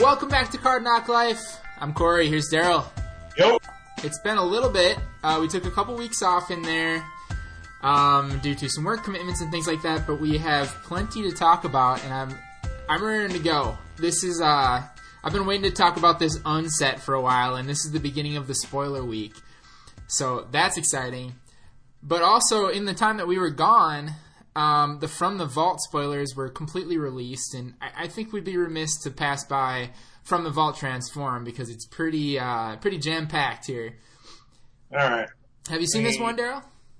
Welcome back to Card Knock Life. I'm Corey. Here's Daryl. Yo. It's been a little bit. We took a couple weeks off in there due to some work commitments and things like that, but we have plenty to talk about, and I'm ready to go. This is I've been waiting to talk about this unset for a while, and this is the beginning of the spoiler week, so that's exciting. But also, in the time that we were gone, the From the Vault spoilers were completely released, and I think we'd be remiss to pass by From the Vault Transform because it's pretty jam-packed here. All right. Have you seen this one, Daryl?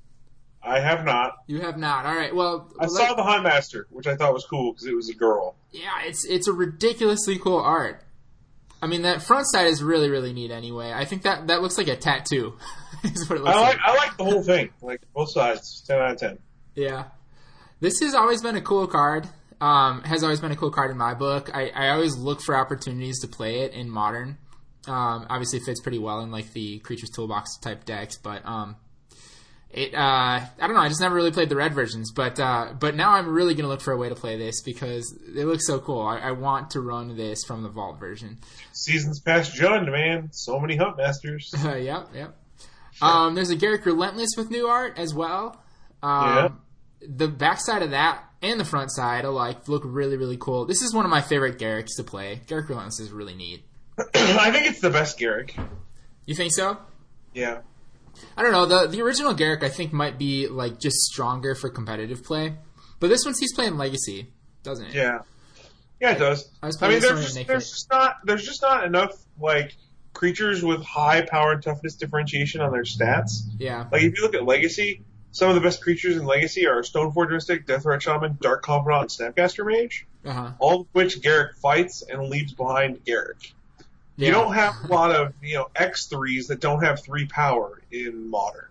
I have not. You have not. All right. Well, I saw the Huntmaster, which I thought was cool because it was a girl. Yeah, it's a ridiculously cool art. I mean, that front side is really, really neat anyway. I think that looks like a tattoo. Is what it looks like. I like the whole thing. Like both sides. 10 out of 10. Yeah. This has always been a cool card. Has always been a cool card in my book. I always look for opportunities to play it in Modern. Obviously, it fits pretty well in like the Creatures Toolbox type decks, but I don't know. I just never really played the red versions, but now I'm really gonna look for a way to play this because it looks so cool. I want to run this from the Vault version. Seasons past Jund, man. So many Huntmasters. Yep. Sure. There's a Garruk Relentless with new art as well. Yeah. The backside of that and the front side alike look really, really cool. This is one of my favorite Garruks to play. Garruk Relentless is really neat. I think it's the best Garruk. You think so? Yeah. I don't know. The original Garruk I think might be like just stronger for competitive play, but this one he's playing Legacy, doesn't it? Yeah. Yeah, it does. I mean, there's just not enough like creatures with high power and toughness differentiation on their stats. Yeah. Like if you look at Legacy, some of the best creatures in Legacy are Stoneforge Mystic, Deathrat Shaman, Dark Confidant, and Snapcaster Mage. Uh-huh. All of which Garruk fights and leaves behind Garruk. Yeah. You don't have a lot of X3s that don't have 3 power in Modern.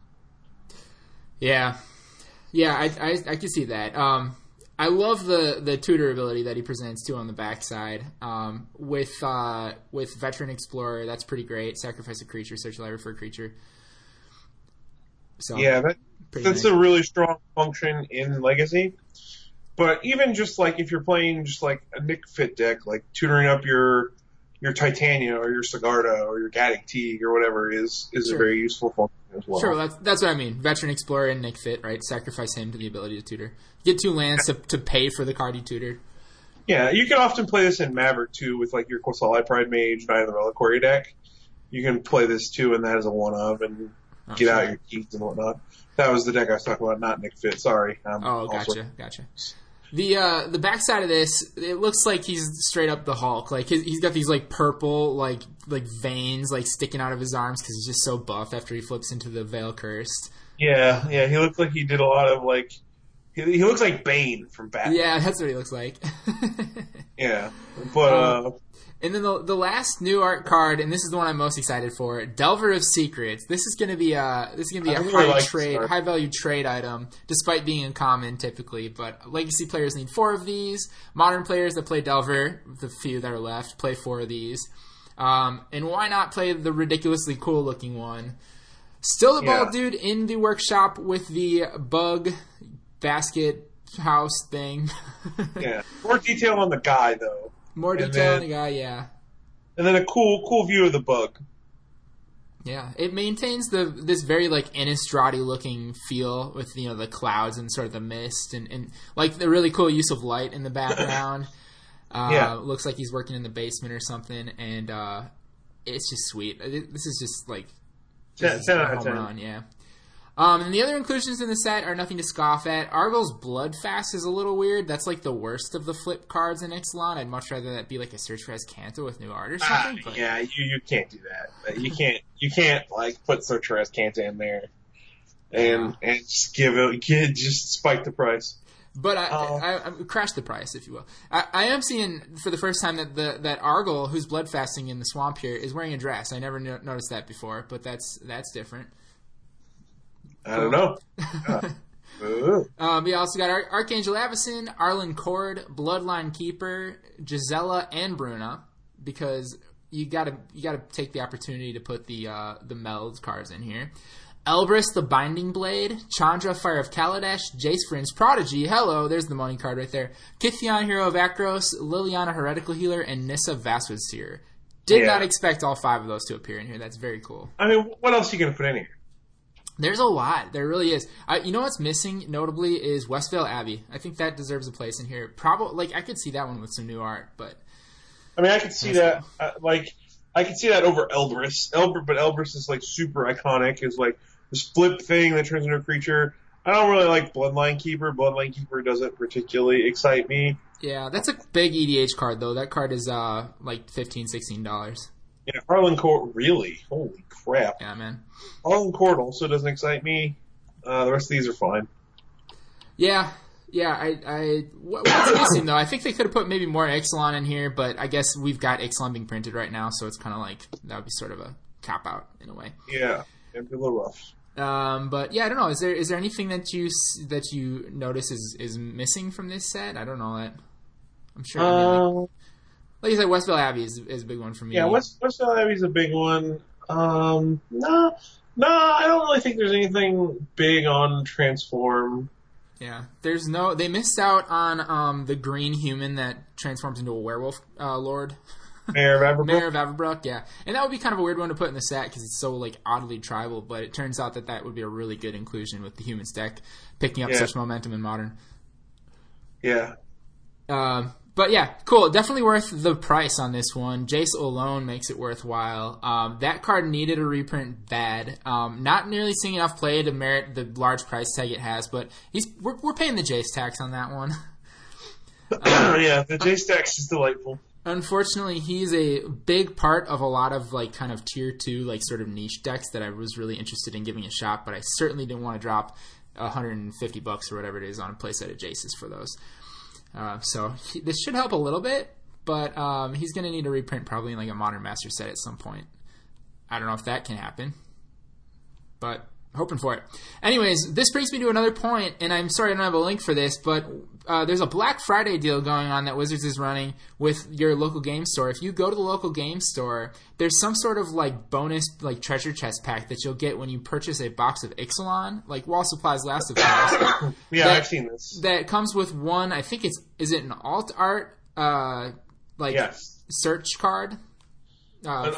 Yeah, I can see that. I love the tutor ability that he presents too on the backside. With Veteran Explorer, that's pretty great. Sacrifice a creature, search the library for a creature. So yeah, that's a really strong function in Legacy. But even just like if you're playing just like a Nick Fit deck, like tutoring up your Titania or your Sigarda or your Gaddock Teeg or whatever is Sure. a very useful function as well. Sure, that's what I mean. Veteran Explorer and Nick Fit, right? Sacrifice him to the ability to tutor. Get 2 lands to pay for the card you tutored. Yeah, you can often play this in Maverick too with like your Qasali Pride Mage, Knight of the Reliquary deck. You can play this too, and that is a one of and get out your keys and whatnot. That was the deck I was talking about, not Nick Fit. Sorry. Gotcha. The backside of this, it looks like he's straight up the Hulk. Like he's got these like purple like veins like sticking out of his arms because he's just so buff after he flips into the Veil Cursed. Yeah. He looks like he did a lot of like. He looks like Bane from Batman. Yeah, that's what he looks like. Yeah, but and then the last new art card, and this is the one I'm most excited for, Delver of Secrets. This is going to be a high value trade item, despite being uncommon typically. But Legacy players need 4 of these. Modern players that play Delver, the few that are left, play 4 of these. And why not play the ridiculously cool looking one? Still the bald dude in the workshop with the bug basket house thing. Yeah, more detail on the guy though. More detail on the guy, yeah. And then a cool view of the bug. Yeah, it maintains this very like Innistrad looking feel with the clouds and sort of the mist and like the really cool use of light in the background. Looks like he's working in the basement or something, and it's just sweet. This is just like 10 out of 10. Run, yeah. And the other inclusions in the set are nothing to scoff at. Argyl's Bloodfast is a little weird. That's like the worst of the flip cards in Ixalan. I'd much rather that be like a Search for Azcanta with new art or something. Yeah, you can't do that. You can't like put Search for Azcanta in there and just spike the price. But I crash the price, if you will. I am seeing for the first time that Argyl, who's bloodfasting in the swamp here, is wearing a dress. I never noticed that before, but that's different. I don't know. We also got Archangel Avacyn, Arlen Cord, Bloodline Keeper, Gisela, and Bruna, because you gotta take the opportunity to put the meld cards in here. Elbrus the Binding Blade, Chandra Fire of Kaladesh, Jace Vryn's Prodigy, hello, there's the money card right there, Kithion Hero of Akros, Liliana Heretical Healer, and Nissa Vastwood Seer. Did not expect all 5 of those to appear in here. That's very cool. I mean, what else are you going to put in here? There's a lot. There really is. You know what's missing, notably, is Westvale Abbey. I think that deserves a place in here. Probably, I could see that one with some new art, but... I mean, I could see that, I could see that over Elbrus. But Elbrus is, super iconic. Is, this flip thing that turns into a creature. I don't really like Bloodline Keeper. Bloodline Keeper doesn't particularly excite me. Yeah, that's a big EDH card, though. That card is, $15, $16. Yeah, Harlan Court, really? Holy crap. Yeah, man. Harlan Court also doesn't excite me. The rest of these are fine. Yeah, what's missing, though? I think they could have put maybe more Ixalan in here, but I guess we've got Ixalan being printed right now, so it's kind of that would be sort of a cop-out in a way. Yeah, it'd be a little rough. But yeah, I don't know. Is there anything that you notice is missing from this set? I don't know that. I'm sure. Like you said, Westvale Abbey is a big one for me. Yeah, Westvale Abbey is a big one. No, I don't really think there's anything big on Transform. Yeah, they missed out on the green human that transforms into a werewolf lord. Mayor of Averbrook? Mayor of Averbrook, yeah. And that would be kind of a weird one to put in the set because it's so oddly tribal, but it turns out that would be a really good inclusion with the humans deck picking up such momentum in Modern. Yeah. But yeah, cool. Definitely worth the price on this one. Jace alone makes it worthwhile. That card needed a reprint bad. Not nearly seeing enough play to merit the large price tag it has, but we're paying the Jace tax on that one. Yeah, the Jace tax is delightful. Unfortunately, he's a big part of a lot of kind of tier 2 sort of niche decks that I was really interested in giving a shot, but I certainly didn't want to drop $150 or whatever it is on a playset of Jace's for those. So this should help a little bit, but he's going to need a reprint probably in a Modern Master set at some point. I don't know if that can happen, but hoping for it. Anyways, this brings me to another point, and I'm sorry I don't have a link for this, but there's a Black Friday deal going on that Wizards is running with your local game store. If you go to the local game store, there's some sort of bonus treasure chest pack that you'll get when you purchase a box of Ixalan, while supplies last, of course. Yeah, I've seen this. That comes with one, I think is it an alt art yes. search card? An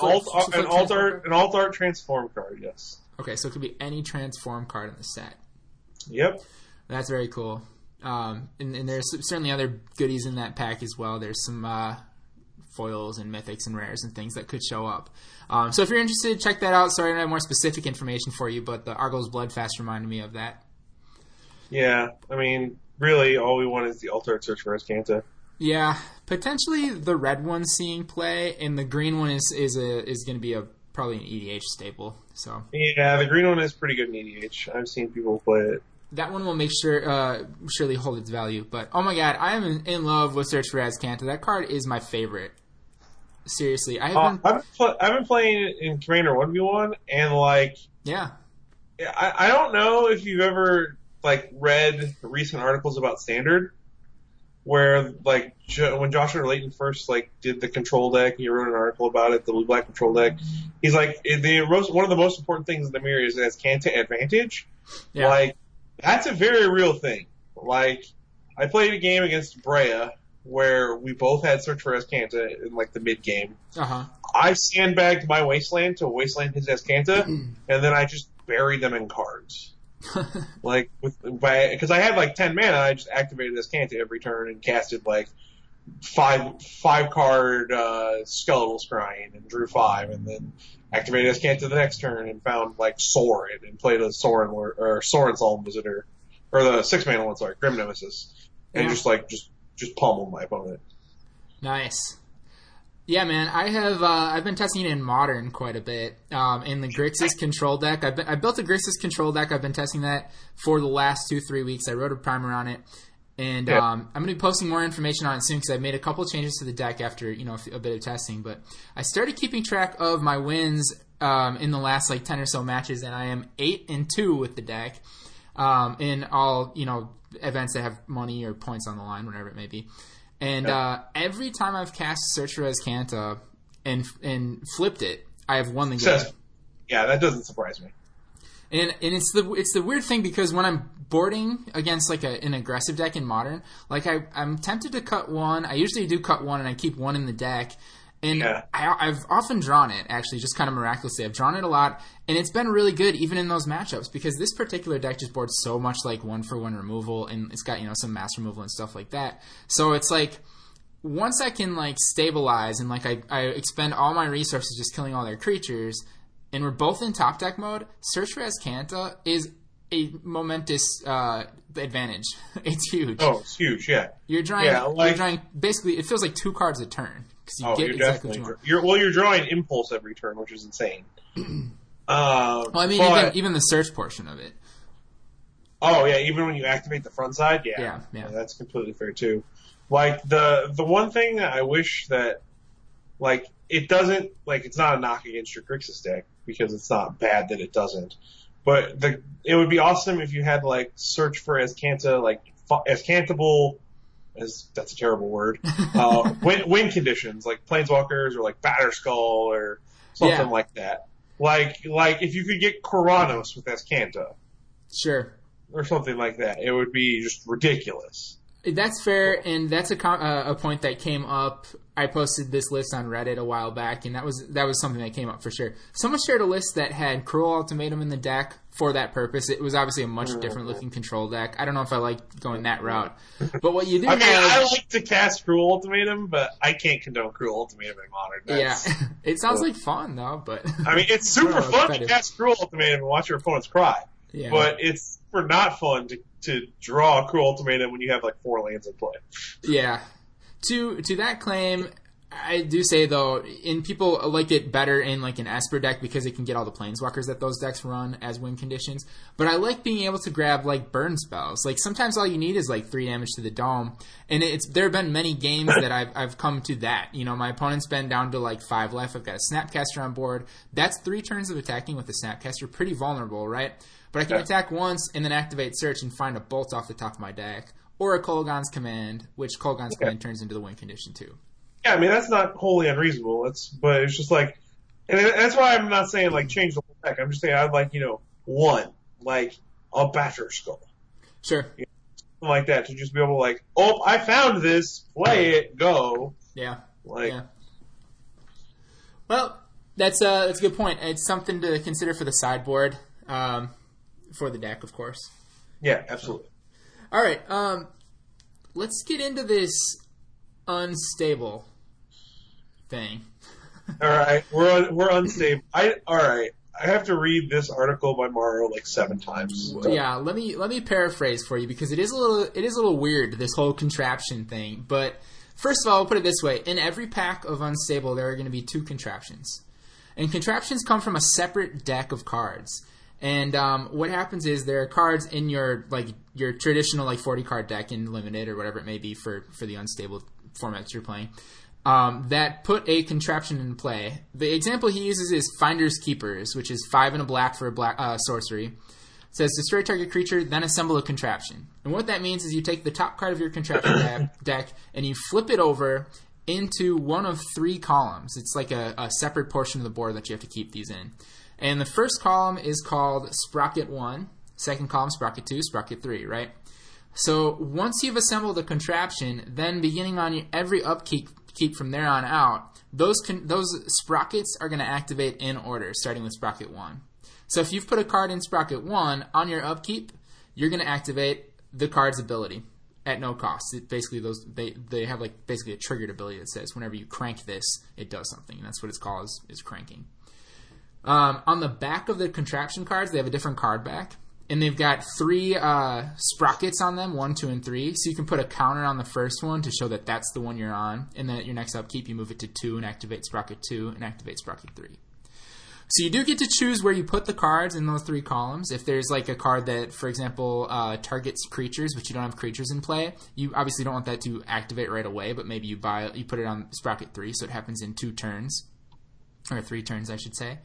alt art transform card, yes. Okay, so it could be any transform card in the set. Yep. That's very cool. And there's certainly other goodies in that pack as well. There's some foils and mythics and rares and things that could show up. So if you're interested, check that out. Sorry I don't have more specific information for you, but the Argos Bloodfast reminded me of that. Yeah, I mean, really, all we want is the alt-art search for Azcanta. Yeah, potentially the red one seeing play, and the green one is going to be probably an EDH staple. So yeah, the green one is pretty good in EDH. I've seen people play it. That one will make surely hold its value. But oh my god, I am in love with Search for Azcanta. That card is my favorite. Seriously, I've been playing it in Commander 1v1, and yeah, I don't know if you've ever read recent articles about Standard, where when Joshua Layton first did the control deck, he wrote an article about it, the blue black control deck. He's one of the most important things in the mirror is Azcanta Advantage. Yeah. That's a very real thing. I played a game against Brea where we both had Search for Azcanta in the mid game. Uh-huh. I sandbagged my Wasteland to Wasteland his Azcanta, and then I just buried them in cards. Because I had 10 mana, I just activated Azcanta every turn and casted five card Skeletal Scrying and drew 5, and then activated Azcanta the next turn and found Sorin and played a Sorin or Sorin Solemn Visitor, or the 6 mana one, sorry, Grim Nemesis, and just pummeled my opponent. Nice. Yeah, man, I've been testing it in Modern quite a bit. In the Grixis control deck, I built a Grixis control deck. I've been testing that for the last 2-3 weeks. I wrote a primer on it, and I'm going to be posting more information on it soon because I've made a couple changes to the deck after a bit of testing. But I started keeping track of my wins in the last 10 or so matches, and I am 8-2 with the deck in all events that have money or points on the line, whatever it may be. And every time I've cast Search for Azcanta and flipped it, I have won the game. Yeah, that doesn't surprise me. And it's the weird thing because when I'm boarding against like an aggressive deck in Modern, like I'm tempted to cut one. I usually do cut one and I keep one in the deck. And Yeah. I've often drawn it, actually, just kind of miraculously. I've drawn it a lot, and it's been really good even in those matchups because this particular deck just boards so much like one-for-one removal, and it's got, some mass removal and stuff like that. So it's like, once I can like stabilize and like I expend all my resources just killing all their creatures, and we're both in top deck mode, Search for Azcanta is a momentous advantage. It's huge. Oh, it's huge, yeah. You're drawing basically, it feels like 2 cards a turn. Because you get exactly what you want. You're drawing Impulse every turn, which is insane. Well, I mean, even the search portion of it. Oh, yeah, even when you activate the front side? Yeah, that's completely fair, too. Like, the one thing that I wish that, like, it doesn't, like, it's not a knock against your Grixis deck, because it's not bad that it doesn't. But it would be awesome if you had, like, search for Azcanta, like, Azcantable, that's a terrible word, win conditions, like Planeswalkers or like Batterskull or something like that. Like if you could get Kuranos with Azcanta. Sure. Or something like that. It would be just ridiculous. That's fair, and that's a point that came up. I posted this list on Reddit a while back, and that was something that came up for sure. Someone shared a list that had Cruel Ultimatum in the deck for that purpose. It was obviously a much different looking control deck. I don't know if I like going that route, but what you do I like to cast Cruel Ultimatum, but I can't condone Cruel Ultimatum in Modern. Yeah, it sounds like fun though, but I mean, it's super fun to cast Cruel Ultimatum and watch your opponents cry. Yeah. But it's not fun to draw a Cruel Ultimatum when you have like 4 lands in play. Yeah. To that claim, I do say though, people like it better in like an Esper deck because it can get all the planeswalkers that those decks run as win conditions. But I like being able to grab like burn spells. Like sometimes all you need is like 3 damage to the dome, and there have been many games that I've come to that. My opponent's been down to like 5 left. I've got a Snapcaster on board. That's 3 turns of attacking with a Snapcaster. Pretty vulnerable, right? But I can attack once and then activate Search and find a bolt off the top of my deck. Or a Kolaghan's Command, which Kolaghan's Command turns into the win condition too. Yeah, I mean, that's not wholly unreasonable. But it's just like, and that's why I'm not saying like change the whole deck. I'm just saying I'd like, one, like a Batterskull. Sure. Something like that to just be able to like, oh, I found this, play it, go. Yeah. Yeah. Well, that's a good point. It's something to consider for the sideboard. For the deck, of course. Yeah, absolutely. All right, let's get into this unstable thing. All right, we're unstable. All right, I have to read this article by Mario like 7 times. So. Yeah, let me paraphrase for you because it is a little weird, this whole contraption thing. But first of all, I'll put it this way: in every pack of unstable, there are going to be 2 contraptions, and contraptions come from a separate deck of cards. And what happens is there are cards in your traditional 40 card deck in Limited or whatever it may be for the unstable formats you're playing that put a contraption in play. The example he uses is Finder's Keepers, which is 5 and a black for a black sorcery. It says destroy target creature, then assemble a contraption. And what that means is you take the top card of your contraption deck and you flip it over into one of 3 columns. It's like a separate portion of the board that you have to keep these in. And the first column is called Sprocket 1, second column Sprocket 2, Sprocket 3, right? So once you've assembled a contraption, then beginning on every upkeep from there on out, those sprockets are going to activate in order, starting with Sprocket 1. So if you've put a card in Sprocket 1 on your upkeep, you're going to activate the card's ability at no cost. Basically, they have basically a triggered ability that says whenever you crank this, it does something. And that's what it's called is cranking. On the back of the contraption cards, they have a different card back. And they've got 3 sprockets on them, 1, 2, and 3. So you can put a counter on the first one to show that that's the one you're on. And then at your next upkeep, you move it to 2 and activate Sprocket 2 and activate Sprocket 3. So you do get to choose where you put the cards in those 3 columns. If there's a card that, for example, targets creatures, but you don't have creatures in play, you obviously don't want that to activate right away, but maybe you put it on Sprocket 3, so it happens in 2 turns. Or 3 turns, I should say.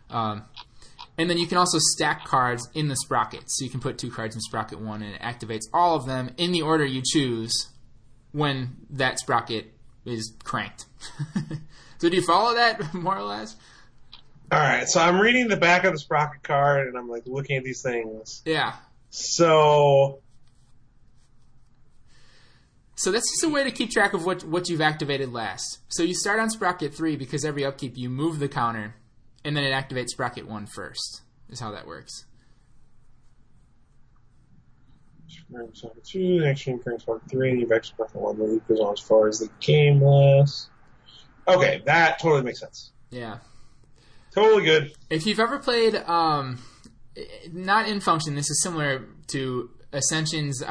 And then you can also stack cards in the sprockets. So you can put 2 cards in Sprocket 1 and it activates all of them in the order you choose when that sprocket is cranked. So do you follow that, more or less? All right, so I'm reading the back of the Sprocket card, and I'm like looking at these things. Yeah. So that's just a way to keep track of what you've activated last. So you start on Sprocket 3 because every upkeep you move the counter, and then it activates Sprocket 1 first, is how that works. Sprocket 2, the action current Sprocket 3, and you've activated Sprocket 1. The loop goes on as far as the game lasts. Okay, that totally makes sense. Yeah. Totally good. If you've ever played, not in Function, this is similar to Ascension's,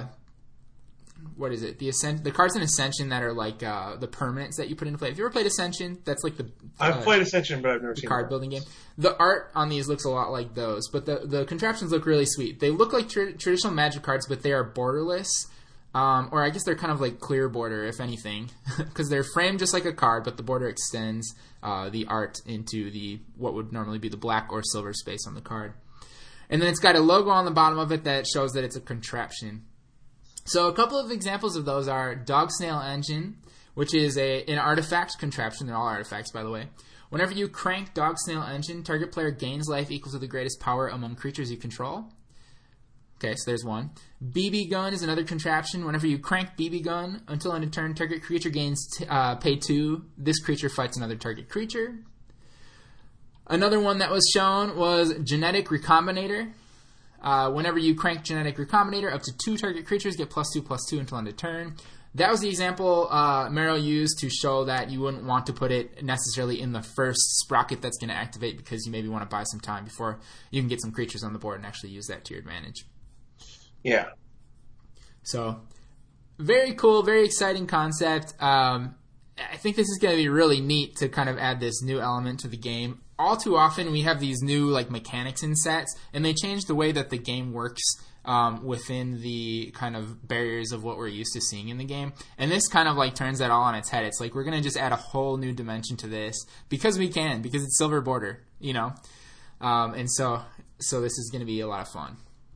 what is it? The cards in Ascension that are like the permanents that you put into play. Have you ever played Ascension? That's like the... I've played Ascension, but I've never seen card building game. The art on these looks a lot like those, but the contraptions look really sweet. They look like traditional Magic cards, but they are borderless. Or I guess they're kind of like clear border, if anything, because they're framed just like a card, but the border extends the art into what would normally be the black or silver space on the card. And then it's got a logo on the bottom of it that shows that it's a contraption. So a couple of examples of those are Dog Snail Engine, which is an artifact contraption. They're all artifacts, by the way. Whenever you crank Dog Snail Engine, target player gains life equal to the greatest power among creatures you control. Okay, so there's one. BB Gun is another contraption. Whenever you crank BB Gun, until end of turn, target creature gains pay 2. This creature fights another target creature. Another one that was shown was Genetic Recombinator. Whenever you crank Genetic Recombinator, up to 2 target creatures get +2/+2 until end of turn. That was the example Mero used to show that you wouldn't want to put it necessarily in the first Sprocket that's going to activate because you maybe want to buy some time before you can get some creatures on the board and actually use that to your advantage. Yeah. So, very cool, very exciting concept. I think this is going to be really neat to kind of add this new element to the game. All too often, we have these new like mechanics in sets, and they change the way that the game works within the kind of barriers of what we're used to seeing in the game. And this kind of like turns that all on its head. It's like we're going to just add a whole new dimension to this because we can, because it's silver border, you know. And so this is going to be a lot of fun.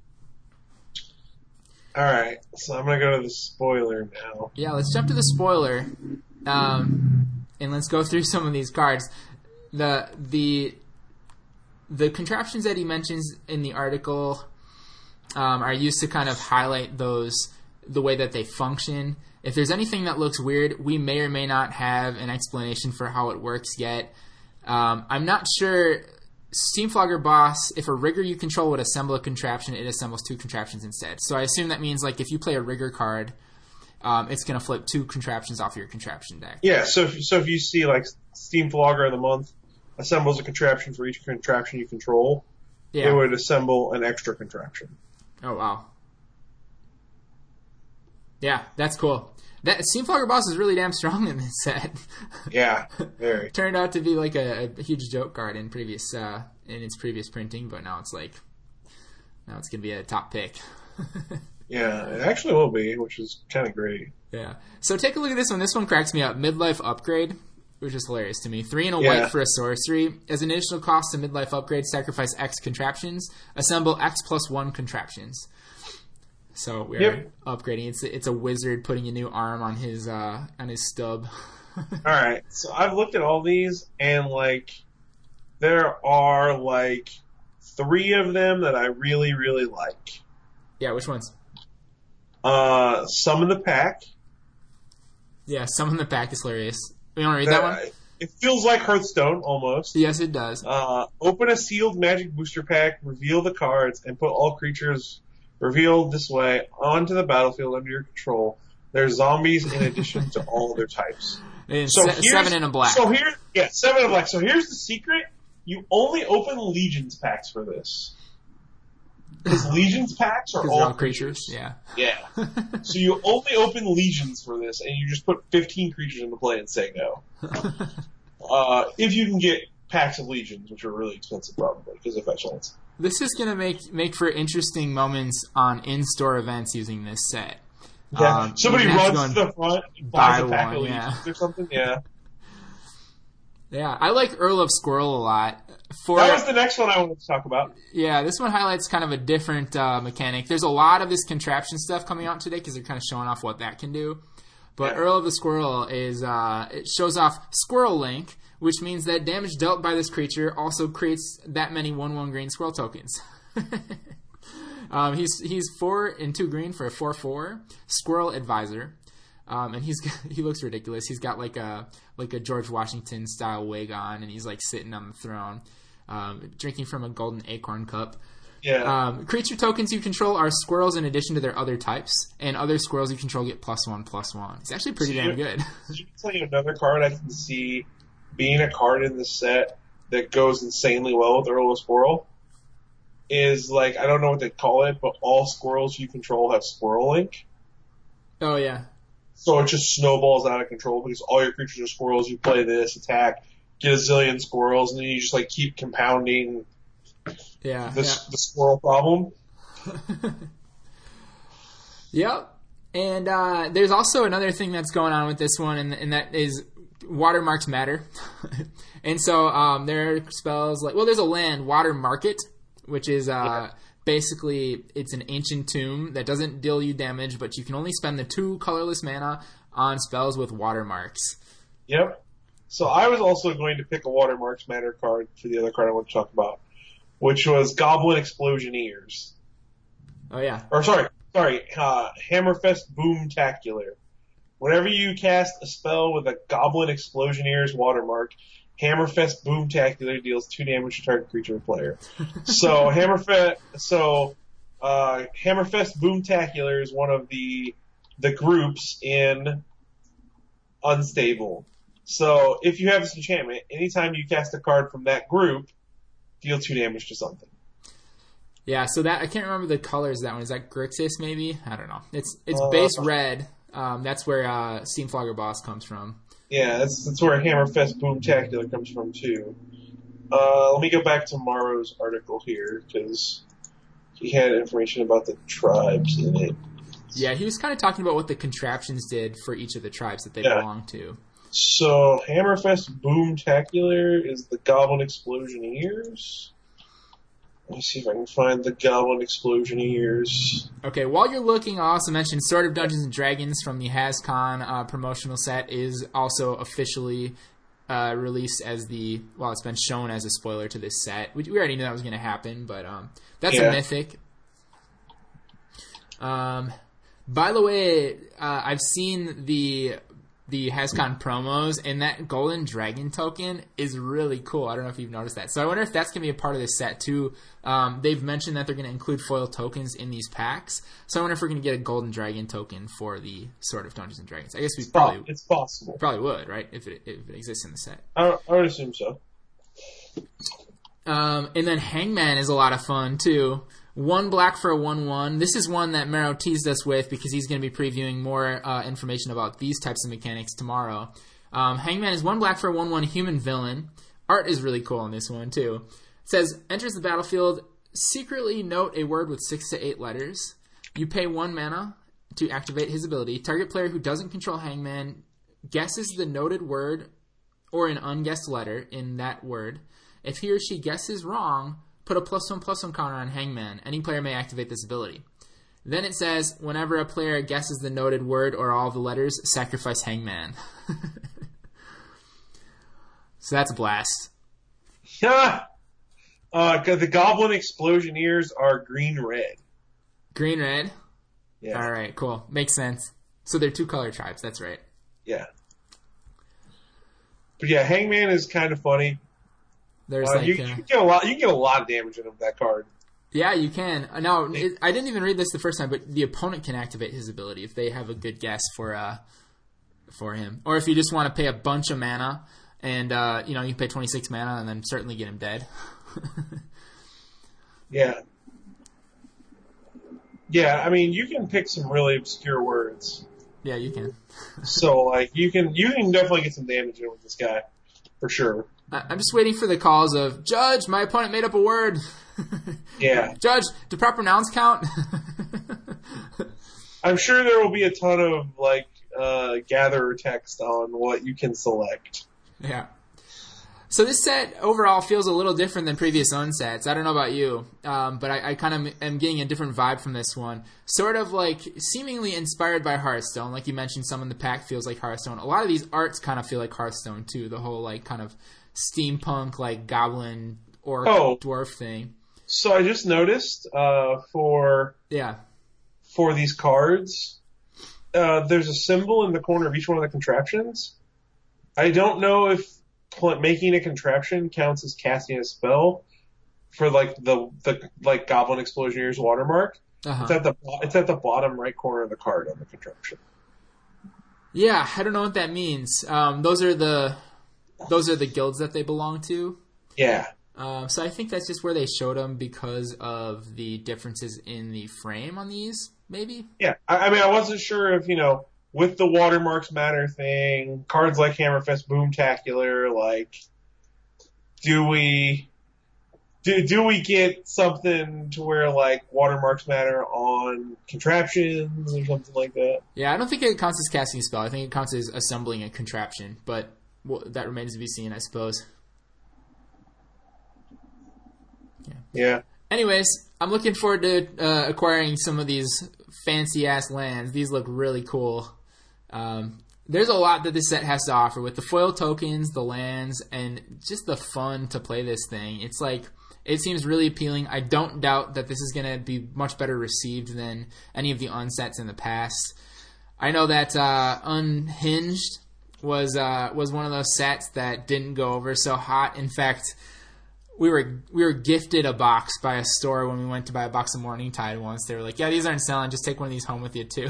All right, so I'm going to go to the spoiler now. Yeah, let's jump to the spoiler, and let's go through some of these cards. The contraptions that he mentions in the article are used to kind of highlight the way that they function. If there's anything that looks weird, we may or may not have an explanation for how it works yet. I'm not sure... Steamflogger Boss, if a rigger you control would assemble a contraption, it assembles 2 contraptions instead. So I assume that means like if you play a rigger card, it's going to flip 2 contraptions off your contraption deck. Yeah, so if you see like Steamflogger of the month assembles a contraption for each contraption you control, it would assemble an extra contraption. Oh, wow. Yeah, that's cool. That Steamflogger Boss is really damn strong in this set. Yeah, very. Turned out to be like a huge joke card in its previous printing, but now it's gonna be a top pick. Yeah, it actually will be, which is kind of great. Yeah. So take a look at this one. This one cracks me up. Midlife Upgrade, which is hilarious to me. 3 and a white for a sorcery. As an additional cost to Midlife Upgrade, sacrifice X contraptions. Assemble X+1 contraptions. So we're upgrading. It's a wizard putting a new arm on his stub. All right. So I've looked at all these, and like there are like 3 of them that I really, really like. Yeah, which ones? Summon the Pack. Yeah, Summon the Pack is hilarious. You want to read that one? It feels like Hearthstone almost. Yes, it does. Open a sealed Magic booster pack, reveal the cards, and put all creatures revealed this way onto the battlefield under your control. There's zombies in addition to all their types. And 7 in a black. 7 in a black. So here's the secret. You only open Legions packs for this. Because Legions packs are all creatures. Yeah. Yeah. So you only open Legions for this, and you just put 15 creatures into play and say no. If you can get packs of Legions, which are really expensive probably, because they fetch lands. This is going to make for interesting moments on in-store events using this set. Yeah. Somebody runs to the front, buys a pack of Legions or something. Yeah. Yeah, I like Earl of Squirrel a lot. That was the next one I wanted to talk about. Yeah, this one highlights kind of a different mechanic. There's a lot of this contraption stuff coming out today because they're kind of showing off what that can do. But Earl of the Squirrel is it shows off Squirrel Link, which means that damage dealt by this creature also creates that many 1/1 green squirrel tokens. He's 4 and 2 green for a 4/4 Squirrel Advisor, and he looks ridiculous. He's got like a George Washington style wig on, and he's like sitting on the throne, drinking from a golden acorn cup. Yeah. Creature tokens you control are squirrels in addition to their other types, and other squirrels you control get +1/+1. It's actually pretty damn good. You can tell you another card I can see being a card in the set that goes insanely well with Earl of Squirrel is, like, I don't know what they call it, but all squirrels you control have Squirrel Link. Oh, yeah. So it just snowballs out of control because all your creatures are squirrels. You play this, attack, get a zillion squirrels, and then you just, like, keep compounding the squirrel problem. Yep. And there's also another thing that's going on with this one, and that is watermarks matter. And so there are spells like, there's a land, Water Market, which is basically, it's an ancient tomb that doesn't deal you damage, but you can only spend the 2 colorless mana on spells with watermarks. Yep. So I was also going to pick a Watermarks Matter card for the other card I want to talk about, which was Goblin Explosioneers. Oh, yeah. Or sorry, Hammerfest Boomtacular. Whenever you cast a spell with a Goblin Explosioneers watermark, Hammerfest Boomtacular deals 2 damage to target creature or player. So Hammerfest Boomtacular is one of the groups in Unstable. So if you have this enchantment, anytime you cast a card from that group, deal 2 damage to something. Yeah, so that I can't remember the colors of that one. Is that Grixis maybe? I don't know. It's base red. That's where Steamflogger Boss comes from. Yeah, that's where Hammerfest Boomtacular comes from too. Let me go back to Maro's article here because he had information about the tribes in it. Yeah, he was kind of talking about what the contraptions did for each of the tribes that they belong to. So Hammerfest Boomtacular is the Goblin Explosioneers. Let me see if I can find the Goblin Explosioneers. Okay, while you're looking, I'll also mention Sword of Dungeons & Dragons from the HasCon promotional set is also officially released as it's been shown as a spoiler to this set. We already knew that was going to happen, but that's a mythic. By the way, I've seen the HasCon promos, and that Golden Dragon token is really cool. I don't know if you've noticed that. So I wonder if that's going to be a part of this set, too. They've mentioned that they're going to include foil tokens in these packs. So I wonder if we're going to get a Golden Dragon token for the Sword of Dungeons & Dragons. I guess it's possible. We probably would, right? If it exists in the set. I would assume so. And then Hangman is a lot of fun, too. 1 black for a 1/1. This is one that Mero teased us with because he's going to be previewing more information about these types of mechanics tomorrow. Hangman is 1 black for a 1/1 human villain. Art is really cool on this one, too. It says, enters the battlefield, secretly note a word with 6 to 8 letters. You pay 1 mana to activate his ability. Target player who doesn't control Hangman guesses the noted word or an unguessed letter in that word. If he or she guesses wrong, put a +1/+1 counter on Hangman. Any player may activate this ability. Then it says, whenever a player guesses the noted word or all the letters, sacrifice Hangman. So that's a blast. Yeah. The Goblin Explosioneers are green-red. Green-red? Yeah. All right, cool. Makes sense. So they're 2 color tribes. That's right. Yeah. But yeah, Hangman is kind of funny. There's you can get a lot of damage out of that card. Yeah, you can. Now, I didn't even read this the first time, but the opponent can activate his ability if they have a good guess for him, or if you just want to pay a bunch of mana and you can pay 26 mana and then certainly get him dead. Yeah. Yeah, I mean, you can pick some really obscure words. Yeah, you can. So, like, you can definitely get some damage in with this guy, for sure. I'm just waiting for the calls of, Judge, my opponent made up a word. Yeah. Judge, do proper nouns count? I'm sure there will be a ton of, like, gatherer text on what you can select. Yeah. So this set overall feels a little different than previous unsets. I don't know about you, but I kind of am getting a different vibe from this one. Sort of like seemingly inspired by Hearthstone. Like you mentioned, some in the pack feels like Hearthstone. A lot of these arts kind of feel like Hearthstone too. The whole like kind of steampunk, like goblin orc dwarf thing. So I just noticed for these cards, there's a symbol in the corner of each one of the contraptions. I don't know if making a contraption counts as casting a spell for like the Goblin Explosioneer's watermark. Uh-huh. It's at the bottom right corner of the card on the contraption. Yeah, I don't know what that means. Those are the guilds that they belong to. Yeah. So I think that's just where they showed them because of the differences in the frame on these, maybe? Yeah. I mean, I wasn't sure if, with the watermarks matter thing, cards like Hammerfest Boomtacular, like, do we get something to where, like, watermarks matter on contraptions or something like that? Yeah, I don't think it counts as casting a spell. I think it counts as assembling a contraption, but that remains to be seen, I suppose. Yeah. Anyways, I'm looking forward to acquiring some of these fancy-ass lands. These look really cool. There's a lot that this set has to offer with the foil tokens, the lands, and just the fun to play this thing. It's like, it seems really appealing. I don't doubt that this is going to be much better received than any of the unsets in the past. I know that Unhinged was one of those sets that didn't go over so hot. In fact, we were gifted a box by a store when we went to buy a box of Morningtide once. They were like, "Yeah, these aren't selling. Just take one of these home with you too."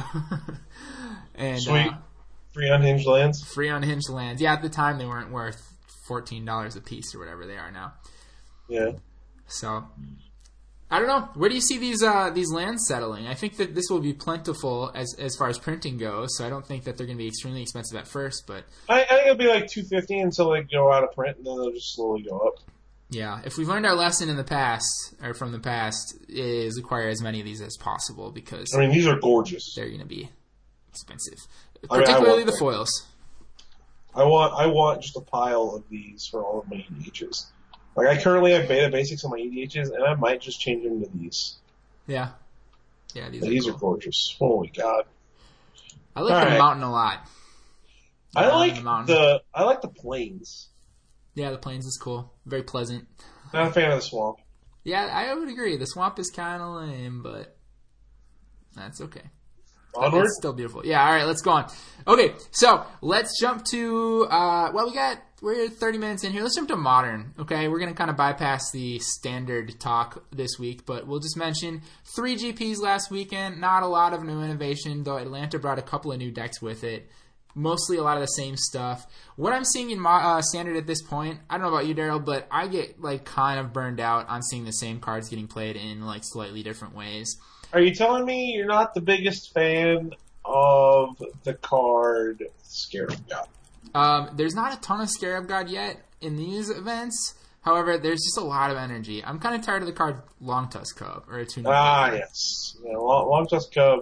And sweet, free unhinged lands. Free unhinged lands. Yeah, at the time they weren't worth $14 a piece or whatever they are now. Yeah. So I don't know. Where do you see these lands settling? I think that this will be plentiful as far as printing goes. So I don't think that they're going to be extremely expensive at first. But I think it'll be like $250 until they go out of print, and then they'll just slowly go up. Yeah, if we've learned our lesson in the past, or from the past, is acquire as many of these as possible because these are gorgeous. They're going to be expensive, particularly the foils. I want just a pile of these for all of my EDHs. Like I currently have beta basics on my EDHs, and I might just change them to these. Yeah, these are gorgeous. Holy God! I like the mountain a lot. I like the plains. Yeah, the plains is cool. Very pleasant. Not a fan of the swamp. Yeah, I would agree. The swamp is kind of lame, but that's okay. Onward? It's still beautiful. Yeah, all right, let's go on. Okay, so let's jump to, we're 30 minutes in here. Let's jump to Modern, okay? We're going to kind of bypass the standard talk this week, but we'll just mention 3 GPs last weekend. Not a lot of new innovation, though Atlanta brought a couple of new decks with it. Mostly a lot of the same stuff. What I'm seeing in Standard at this point, I don't know about you, Daryl, but I get like kind of burned out on seeing the same cards getting played in like slightly different ways. Are you telling me you're not the biggest fan of the card Scarab God? There's not a ton of Scarab God yet in these events. However, there's just a lot of energy. I'm kind of tired of the card Long Tusk Cub or Attune. Yes. Yeah, Long Tusk Cub,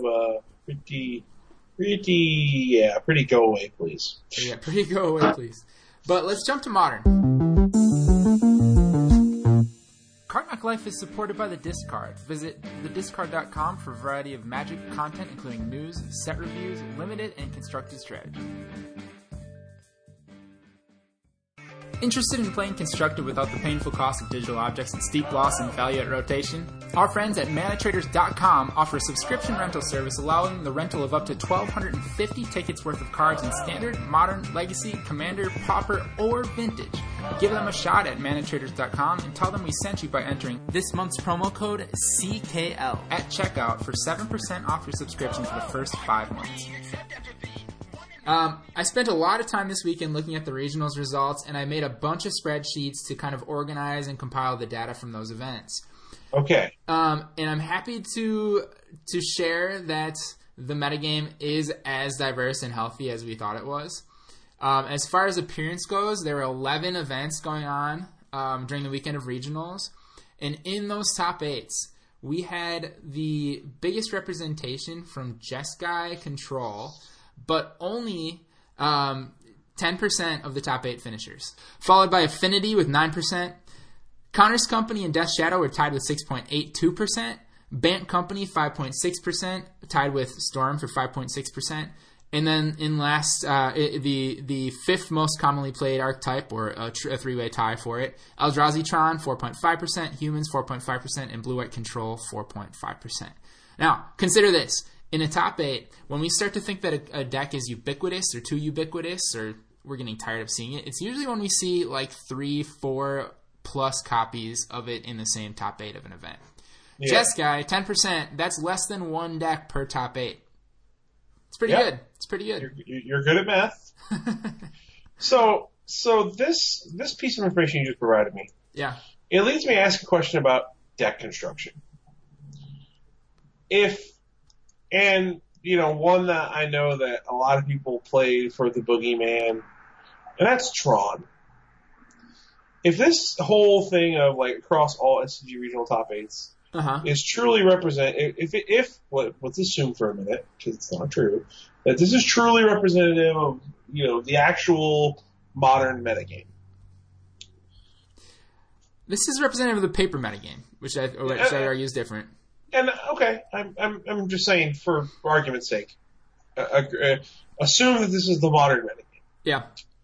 pretty go away, please. Yeah, pretty go away, please. But let's jump to Modern. Card Knock Life is supported by The Discard. Visit thediscard.com for a variety of Magic content, including news, set reviews, limited, and constructed strategy. Interested in playing Constructed without the painful cost of digital objects and steep loss in value at rotation? Our friends at ManaTraders.com offer a subscription rental service allowing the rental of up to 1,250 tickets worth of cards in Standard, Modern, Legacy, Commander, Pauper, or Vintage. Give them a shot at ManaTraders.com and tell them we sent you by entering this month's promo code CKL at checkout for 7% off your subscription for the first 5 months. I spent a lot of time this weekend looking at the regionals results, and I made a bunch of spreadsheets to kind of organize and compile the data from those events. Okay. And I'm happy to share that the metagame is as diverse and healthy as we thought it was. As far as appearance goes, there were 11 events going on during the weekend of regionals, and in those top 8s, we had the biggest representation from Jeskai Control, but only 10% of the top 8 finishers. Followed by Affinity with 9%. Connor's Company and Death Shadow are tied with 6.82%. Bant Company, 5.6%, tied with Storm for 5.6%. And then in last, the fifth most commonly played archetype, or a three-way tie for it, Eldrazi Tron, 4.5%, Humans, 4.5%, and Blue-White Control, 4.5%. Now, consider this. In a top 8, when we start to think that a deck is ubiquitous or too ubiquitous, or we're getting tired of seeing it, it's usually when we see like 3-4 plus copies of it in the same top 8 of an event. Yeah. Jeskai, 10%, that's less than one deck per top 8. It's pretty good. It's pretty good. You're good at math. So this piece of information you just provided me, it leads me to ask a question about deck construction. One that I know that a lot of people play for the boogeyman, and that's Tron. If this whole thing of like across all SCG regional top 8s is truly let's assume for a minute, because it's not true, that this is truly representative of, the actual modern metagame. This is representative of the paper metagame, which I argue is different. And okay, I'm just saying for argument's sake, assume that this is the modern metagame. Yeah.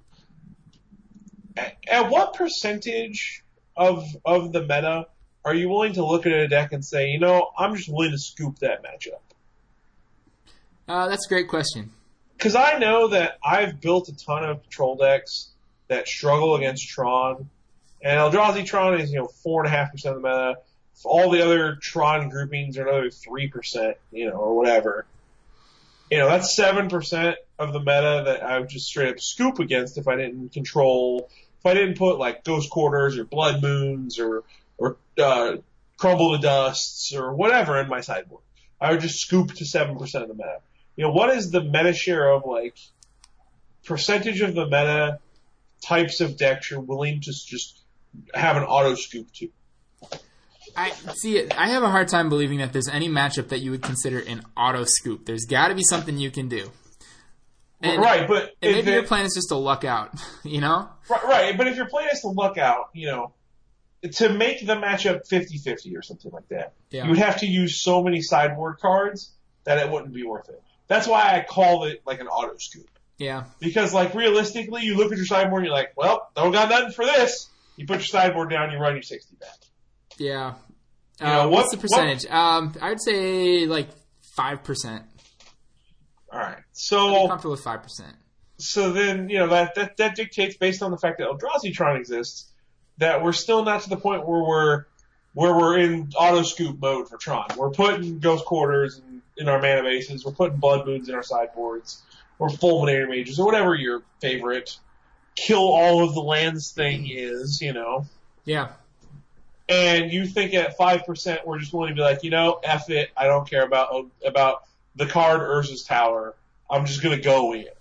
At what percentage of the meta are you willing to look at a deck and say, I'm just willing to scoop that matchup? That's a great question. Because I know that I've built a ton of control decks that struggle against Tron, and Eldrazi Tron is 4.5% of the meta. All the other Tron groupings are another 3%, or whatever. That's 7% of the meta that I would just straight up scoop against if I didn't put like Ghost Quarters or Blood Moons or Crumble to Dusts or whatever in my sideboard. I would just scoop to 7% of the meta. What is the meta share of like percentage of the meta types of decks you're willing to just have an auto scoop to? I have a hard time believing that there's any matchup that you would consider an auto scoop. There's got to be something you can do. And, right, but maybe your plan is just to luck out, Right, but if your plan is to luck out, to make the matchup 50-50 or something like that, you would have to use so many sideboard cards that it wouldn't be worth it. That's why I call it like an auto scoop. Yeah. Because like realistically, you look at your sideboard and you're like, well, don't got nothing for this. You put your sideboard down, you run your 60 back. Yeah. What's the percentage? I'd say like 5%. All right. So I'd be comfortable with 5%. So then, that dictates, based on the fact that Eldrazi Tron exists, that we're still not to the point where we're in auto scoop mode for Tron. We're putting Ghost Quarters in our mana bases. We're putting Blood Moons in our sideboards, or Fulminator Mages, or whatever your favorite kill all of the lands thing is. Yeah. And you think at 5% we're just willing to be like, F it, I don't care about the card Urza's Tower. I'm just going to go in.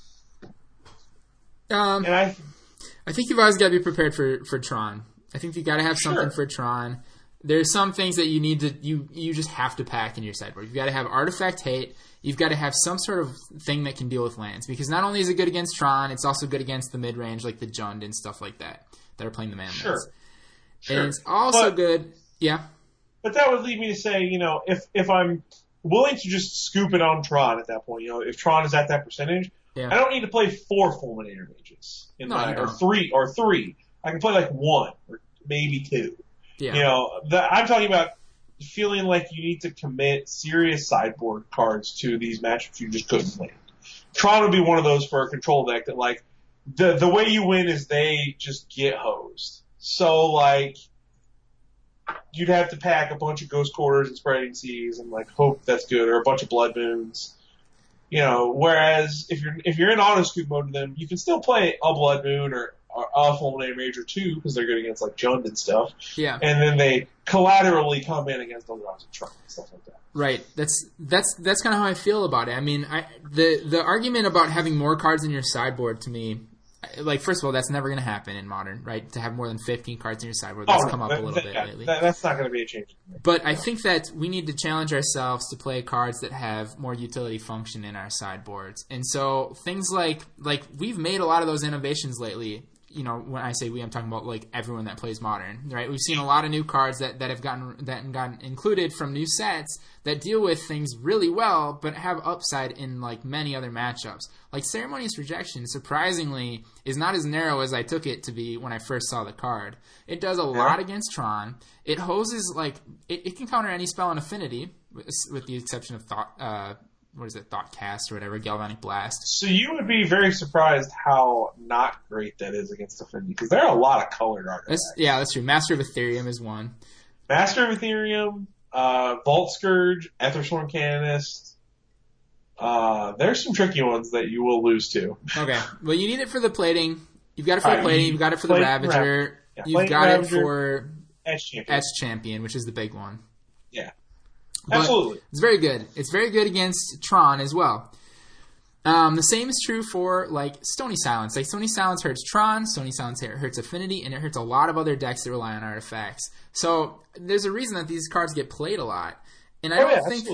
And I think you've always got to be prepared for Tron. I think you got to have something for Tron. There's some things that you need to you just have to pack in your sideboard. You've got to have Artifact Hate. You've got to have some sort of thing that can deal with lands, because not only is it good against Tron, it's also good against the mid range like the Jund and stuff like that are playing the mana lands. Sure. And it's also good. Yeah. But that would lead me to say, if I'm willing to just scoop it on Tron at that point, if Tron is at that percentage, I don't need to play 4 Fulminator Mages or three. I can play like 1 or maybe 2. Yeah. I'm talking about feeling like you need to commit serious sideboard cards to these matchups you just couldn't land. Tron would be one of those for a control deck that like the way you win is they just get hosed. So like you'd have to pack a bunch of Ghost Quarters and Spreading Seas and like hope that's good, or a bunch of Blood Moons. Whereas if you're in auto scoop mode with them, you can still play a Blood Moon or a Fulminator Mage or 2 because they're good against like Jund and stuff. Yeah. And then they collaterally come in against Eldrazi Tron and stuff like that. Right. That's kind of how I feel about it. I mean, the argument about having more cards in your sideboard to me like, first of all, that's never going to happen in Modern, right? To have more than 15 cards in your sideboard. That's come up a little bit lately. That's not going to be a change. But I think that we need to challenge ourselves to play cards that have more utility function in our sideboards. And so things like we've made a lot of those innovations lately. You know, when I say we, I'm talking about like everyone that plays Modern, right? We've seen a lot of new cards that have gotten included from new sets that deal with things really well, but have upside in like many other matchups. Like Ceremonious Rejection, surprisingly, is not as narrow as I took it to be when I first saw the card. It does a lot against Tron. It hoses like it can counter any spell in Affinity, with the exception of Thought. What is it, Thoughtcast or whatever, Galvanic Blast. So you would be very surprised how not great that is against Affinity, because there are a lot of colored artifacts. That's true. Master of Ethereum is one. Master of Ethereum, Vault Scourge, Aethersworn Canonist. There's some tricky ones that you will lose to. Okay. Well, you need it for the plating. You've got it for the plating. You've got it for the Ravager. Yeah, you've got Ravager, it for Etch Champion, which is the big one. Yeah. But absolutely. It's very good. It's very good against Tron as well. The same is true for like Stony Silence. Like Stony Silence hurts Tron, Stony Silence hurts Affinity, and it hurts a lot of other decks that rely on artifacts. So there's a reason that these cards get played a lot. And I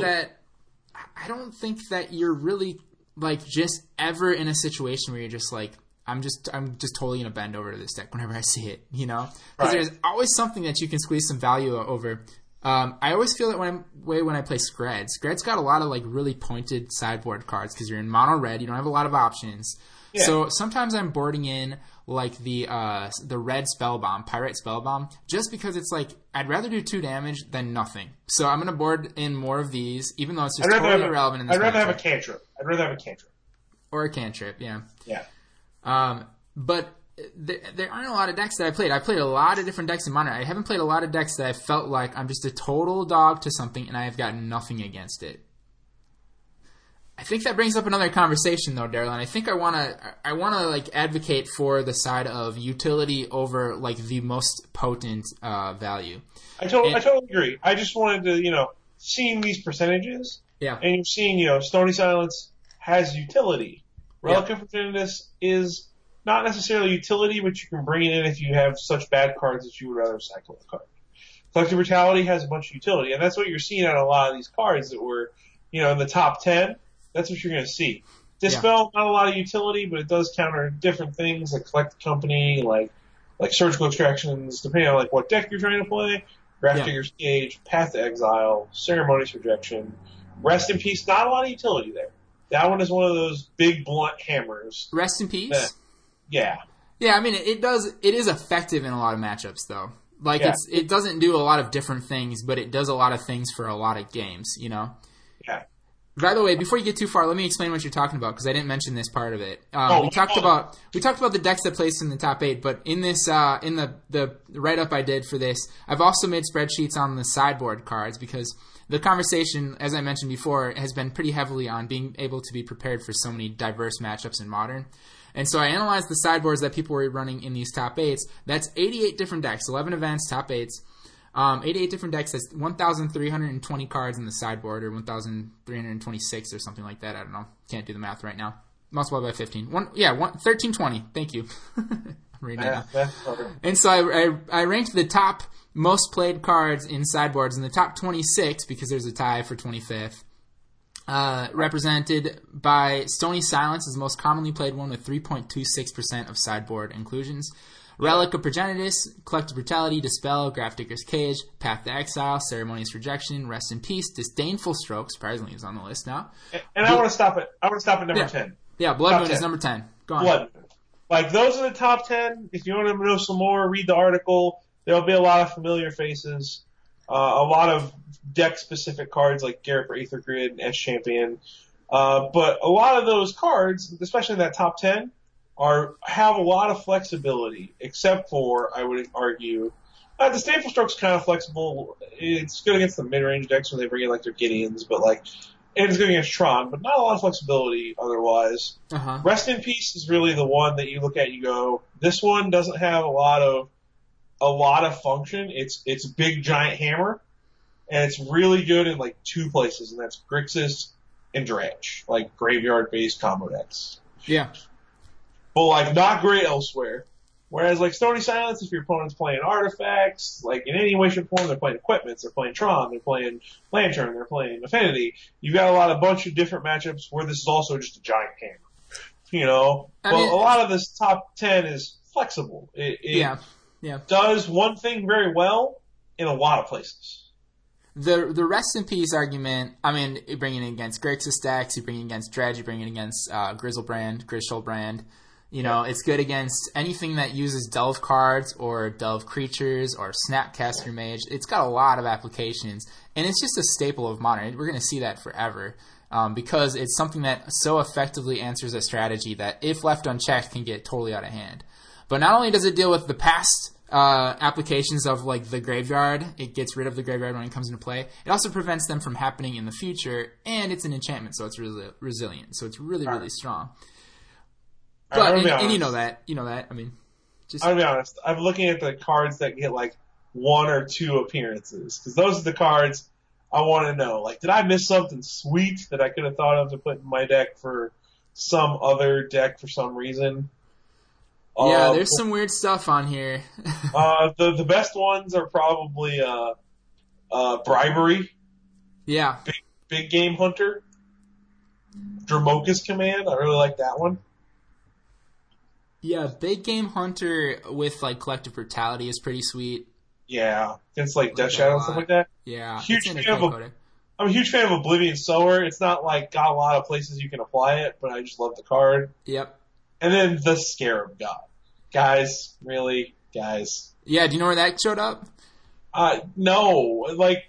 don't think that you're really like just ever in a situation where you're just like, I'm just totally gonna bend over to this deck whenever I see it, you know? Because there's always something that you can squeeze some value over. I always feel that when I play Skred. Skred's got a lot of like really pointed sideboard cards because you're in mono red. You don't have a lot of options. Yeah. So sometimes I'm boarding in like the red Spellbomb, Pyrite Spellbomb, just because it's like I'd rather do 2 damage than nothing. So I'm gonna board in more of these, even though it's just totally irrelevant in this. I'd rather have a cantrip. Or a cantrip, yeah. Yeah. But there aren't a lot of decks that I played. I played a lot of different decks in Modern. I haven't played a lot of decks that I felt like I'm just a total dog to something and I have got nothing against it. I think that brings up another conversation though, Daryl, and I think I wanna like advocate for the side of utility over like the most potent value. I totally agree. I just wanted to, seeing these percentages, and you're seeing, Stony Silence has utility. Relic of Progenitus is not necessarily utility, but you can bring it in if you have such bad cards that you would rather cycle the card. Collective Brutality has a bunch of utility, and that's what you're seeing on a lot of these cards that were, in the top 10. That's what you're going to see. Dispel, not a lot of utility, but it does counter different things like Collect the Company, like Surgical Extractions, depending on like what deck you're trying to play. Gravedigger's Cage, Path to Exile, Ceremonious Rejection, Rest in Peace. Not a lot of utility there. That one is one of those big blunt hammers. Rest in Peace. Yeah. Yeah, I mean, it is effective in a lot of matchups, though. Like, it doesn't do a lot of different things, but it does a lot of things for a lot of games, Yeah. By the way, before you get too far, let me explain what you're talking about, because I didn't mention this part of it. We talked about the decks that placed in the top 8, but in this, in the write-up I did for this, I've also made spreadsheets on the sideboard cards, because the conversation, as I mentioned before, has been pretty heavily on being able to be prepared for so many diverse matchups in Modern. And so I analyzed the sideboards that people were running in these top 8s. That's 88 different decks, 11 events, top 8s. 88 different decks. That's 1,320 cards in the sideboard, or 1,326 or something like that. I don't know. Can't do the math right now. Multiply by 15. 1,320. Thank you. I'm reading it now. And so I ranked the top most played cards in sideboards, in the top 26, because there's a tie for 25th. Represented by Stony Silence is the most commonly played one with 3.26% of sideboard inclusions. Relic of Progenitus, Collective Brutality, Dispel, Gravedigger's Cage, Path to Exile, Ceremonious Rejection, Rest in Peace, Disdainful Stroke, surprisingly is on the list now. And I want to stop at number 10. Yeah, Blood Moon is number 10. Go on. Blood Moon. Like, those are the top 10. If you want to know some more, read the article. There'll be a lot of familiar faces. A lot of deck-specific cards like Garrett for Aether Grid and S-Champion. But a lot of those cards, especially in that top 10, have a lot of flexibility, except for, I would argue, Disdainful Stroke's kind of flexible. It's good against the mid-range decks when they bring in like their Gideons, but and it's good against Tron, but not a lot of flexibility otherwise. Uh-huh. Rest in Peace is really the one that you look at and you go, this one doesn't have a lot of function. It's a big giant hammer, and it's really good in like 2 places, and that's Grixis and Dredge, like graveyard-based combo decks. Yeah. but like not great elsewhere. Whereas like Stony Silence, if your opponent's playing artifacts, like in any way, shape, or form, they're playing equipments, they're playing Tron, they're playing Lantern, they're playing Affinity. You've got a bunch of different matchups where this is also just a giant hammer. You know, a lot of this top 10 is flexible. It does one thing very well in a lot of places. The rest in peace argument, I mean, you're bringing it against Grixis decks, you're bringing it against Dredge, you're bringing it against Griselbrand. You know, it's good against anything that uses Delve cards or Delve creatures or Snapcaster Mage. It's got a lot of applications, and it's just a staple of Modern. We're going to see that forever because it's something that so effectively answers a strategy that, if left unchecked, can get totally out of hand. But not only does it deal with the past applications of like the graveyard, it gets rid of the graveyard when it comes into play. It also prevents them from happening in the future, and it's an enchantment, so it's really resilient. So it's really, really strong. But and you know that. I mean, I'll be honest. I'm looking at the cards that get like 1 or 2 appearances because those are the cards I want to know. Like, did I miss something sweet that I could have thought of to put in my deck for some other deck for some reason? Yeah, there's some weird stuff on here. The best ones are probably Bribery. Yeah. Big Game Hunter. Dromoka's Command. I really like that one. Yeah, Big Game Hunter with like Collective Brutality is pretty sweet. Yeah, against like Death Shadow and stuff like that. Yeah, I'm a huge fan of Oblivion Sower. It's not like got a lot of places you can apply it, but I just love the card. Yep. And then the Scarab God. Guys, really? Guys. Yeah, do you know where that showed up? No.